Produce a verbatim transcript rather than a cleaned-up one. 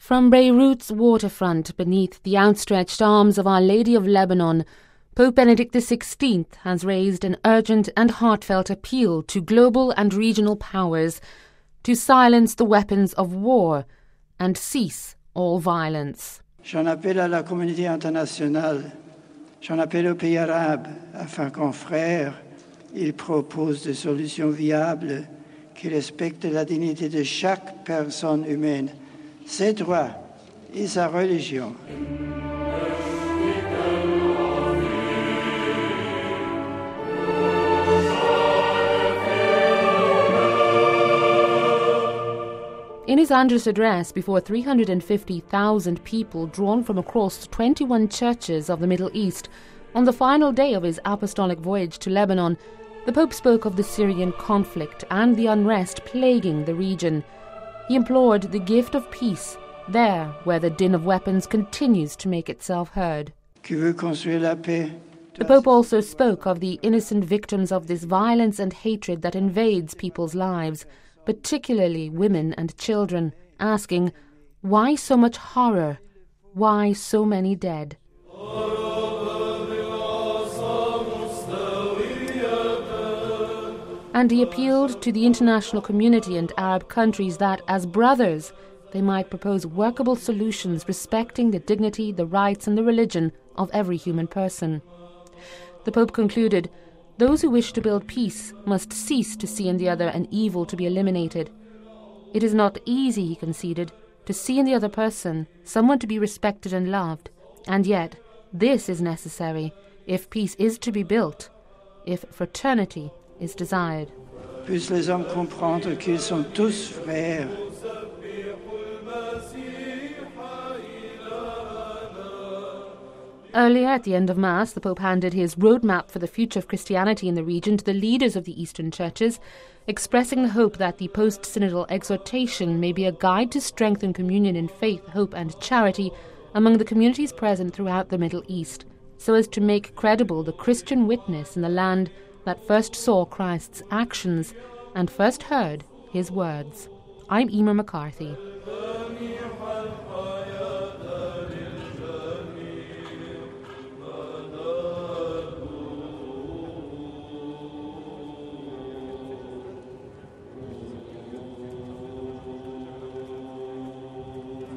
From Beirut's waterfront, beneath the outstretched arms of Our Lady of Lebanon, Pope Benedict the sixteenth has raised an urgent and heartfelt appeal to global and regional powers to silence the weapons of war and cease all violence. J'en appelle à la communauté internationale, j'en appelle aux pays arabes, afin qu'en frères, ils proposent des solutions viables qui respectent la dignité de chaque personne humaine, ses droits et sa religion. In his Andrus address before three hundred fifty thousand people drawn from across twenty-one churches of the Middle East, on the final day of his apostolic voyage to Lebanon, the Pope spoke of the Syrian conflict and the unrest plaguing the region. He implored the gift of peace there where the din of weapons continues to make itself heard. The Pope also spoke of the innocent victims of this violence and hatred that invades people's lives, particularly women and children, asking, why so much horror? Why so many dead? And he appealed to the international community and Arab countries that, as brothers, they might propose workable solutions respecting the dignity, the rights and the religion of every human person. The Pope concluded, those who wish to build peace must cease to see in the other an evil to be eliminated. It is not easy, he conceded, to see in the other person someone to be respected and loved, and yet this is necessary if peace is to be built, if fraternity is desired. Puissent les hommes comprendre qu'ils sont tous frères. Earlier, at the end of Mass, the Pope handed his roadmap for the future of Christianity in the region to the leaders of the Eastern churches, expressing the hope that the post-synodal exhortation may be a guide to strengthen communion in faith, hope and charity among the communities present throughout the Middle East, so as to make credible the Christian witness in the land that first saw Christ's actions and first heard his words. I'm Emer McCarthy.